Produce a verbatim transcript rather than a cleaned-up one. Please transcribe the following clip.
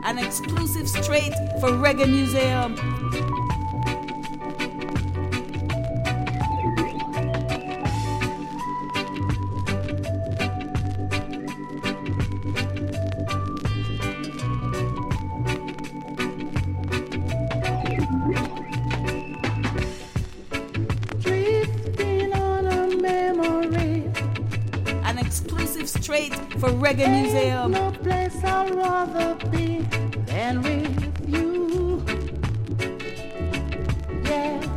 An exclusive straight for Reggae Museum. Straight for Reggae Museum. No place I'd rather be than with you. Yeah.